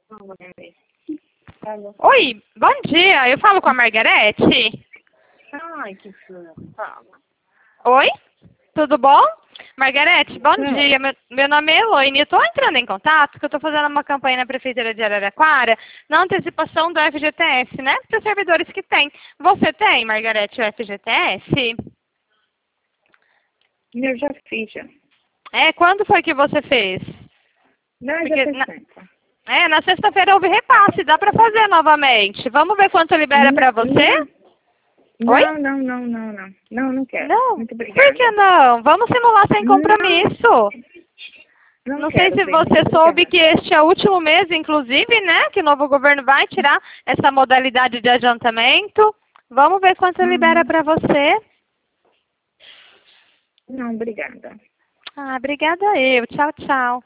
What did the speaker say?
Oi, bom dia. Eu falo com a Margarete? Ai, que fã. Fala. Oi, tudo bom? Margarete, bom dia. Meu nome é Eloine. Eu estou entrando em contato porque eu estou fazendo uma campanha na Prefeitura de Araraquara na antecipação do FGTS, né? Para os servidores que tem. Você tem, Margarete, o FGTS? Eu já fiz, já. É, quando foi que você fez? Não, Porque já fez tempo. na sexta-feira houve repasse, dá para fazer novamente. Vamos ver quanto libera para você? Oi? Não quero. Não? Muito obrigada. Por que não? Vamos simular sem compromisso. Não sei se você soube que este é o último mês, inclusive, né? Que o novo governo vai tirar essa modalidade de adiantamento. Vamos ver quanto libera para você. Não, obrigada. Ah, obrigada eu. Tchau, tchau.